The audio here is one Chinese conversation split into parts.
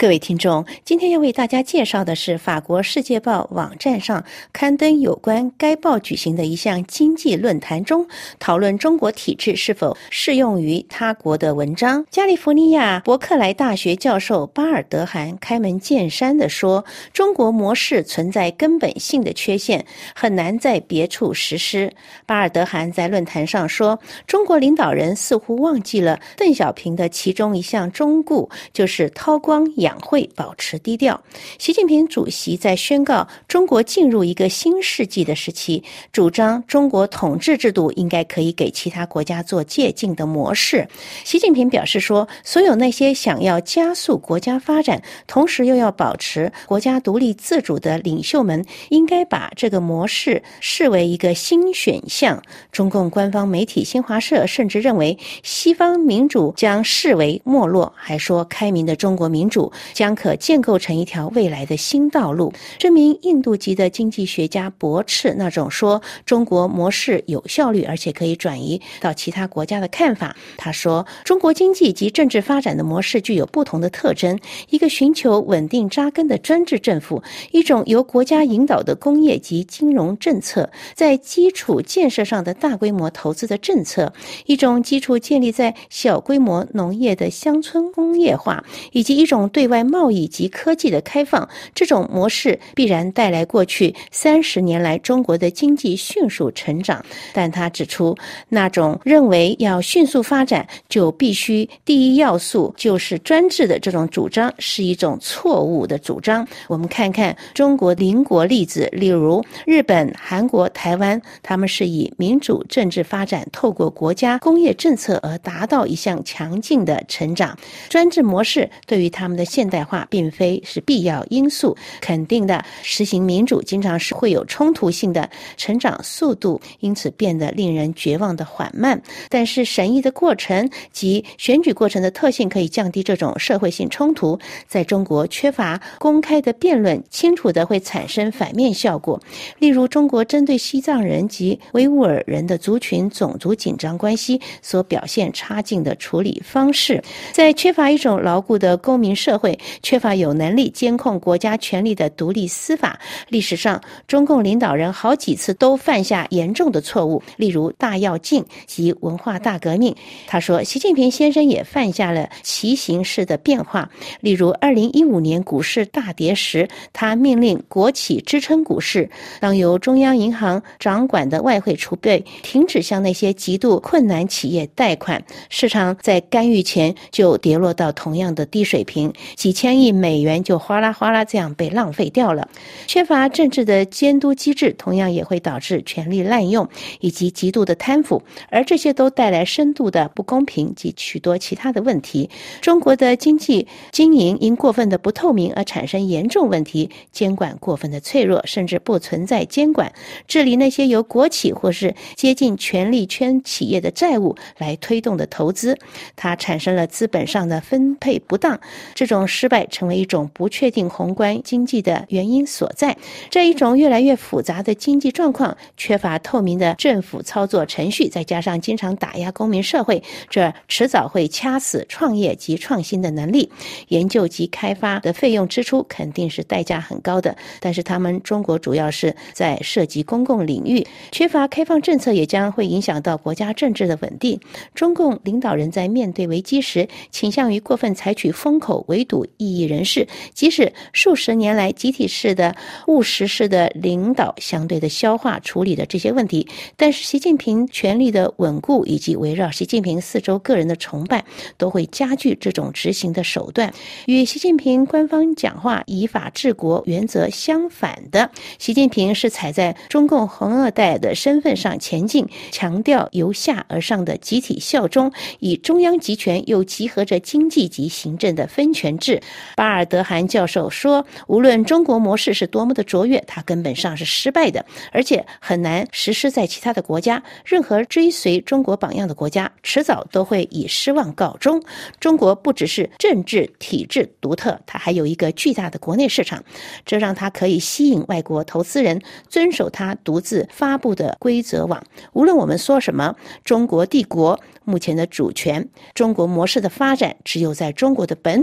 各位听众，今天要为大家介绍的是法国《世界报》网站上刊登有关该报举行的一项经济论坛中，讨论中国体制是否适用于他国的文章。加利福尼亚伯克莱大学教授巴尔德涵开门见山地说，中国模式存在根本性的缺陷，很难在别处实施。巴尔德涵在论坛上说，中国领导人似乎忘记了邓小平的其中一项忠告，就是韬光养晦，保持低调。习近平主席在宣告中国进入一个新世纪的时期，主张中国统治制度应该可以给其他国家做借鉴的模式。习近平表示说，所有那些想要加速国家发展，同时又要保持国家独立自主的领袖们，应该把这个模式视为一个新选项。中共官方媒体新华社甚至认为，西方民主将视为没落，还说开明的中国民主将可建构成一条未来的新道路。这名印度籍的经济学家驳斥那种说中国模式有效率而且可以转移到其他国家的看法。他说，中国经济及政治发展的模式具有不同的特征，一个寻求稳定扎根的专制政府，一种由国家引导的工业及金融政策，在基础建设上的大规模投资的政策，一种基础建立在小规模农业的乡村工业化，以及一种对外贸易及科技的开放。这种模式必然带来过去30年来中国的经济迅速成长，但他指出，那种认为要迅速发展就必须第一要素就是专制的这种主张是一种错误的主张。我们看看中国邻国例子，例如日本、韩国、台湾，他们是以民主政治发展透过国家工业政策而达到一项强劲的成长。专制模式对于他们的现代化并非是必要因素，肯定的实行民主经常是会有冲突性的，成长速度因此变得令人绝望的缓慢。但是审议的过程及选举过程的特性可以降低这种社会性冲突。在中国缺乏公开的辩论，清楚的会产生反面效果。例如中国针对西藏人及维吾尔人的族群种族紧张关系所表现差劲的处理方式。在缺乏一种牢固的公民社会，缺乏有能力监控国家权力的独立司法。历史上中共领导人好几次都犯下严重的错误，例如大跃进及文化大革命。他说，习近平先生也犯下了奇形式的变化，例如2015年股市大跌时，他命令国企支撑股市，当由中央银行掌管的外汇储备停止向那些极度困难企业贷款，市场在干预前就跌落到同样的低水平，几千亿美元就哗啦哗啦这样被浪费掉了。缺乏政治的监督机制同样也会导致权力滥用以及极度的贪腐，而这些都带来深度的不公平及许多其他的问题。中国的经济经营因过分的不透明而产生严重问题，监管过分的脆弱，甚至不存在监管，治理那些由国企或是接近权力圈企业的债务来推动的投资，它产生了资本上的分配不当。这种失败成为一种不确定宏观经济的原因所在。这一种越来越复杂的经济状况，缺乏透明的政府操作程序，再加上经常打压公民社会，这迟早会掐死创业及创新的能力。研究及开发的费用支出肯定是代价很高的，但是他们中国主要是在涉及公共领域，缺乏开放政策也将会影响到国家政治的稳定。中共领导人在面对危机时，倾向于过分采取封口围堵异议人士，即使数十年来集体式的务实式的领导相对的消化处理的这些问题，但是习近平权力的稳固以及围绕习近平四周个人的崇拜都会加剧这种执行的手段。与习近平官方讲话以法治国原则相反的，习近平是踩在中共红二代的身份上前进，强调由下而上的集体效忠，以中央集权又集合着经济及行政的分权制。巴尔德涵教授说，无论中国模式是多么的卓越，它根本上是失败的，而且很难实施在其他的国家。任何追随中国榜样的国家，迟早都会以失望告终。中国不只是政治体制独特，它还有一个巨大的国内市场，这让它可以吸引外国投资人遵守它独自发布的规则网。无论我们说什么中国帝国目前的主权，中国模式的发展只有在中国的本土才有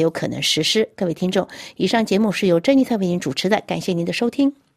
有可能实施。各位听众，以上节目是由珍妮特为您主持的，感谢您的收听。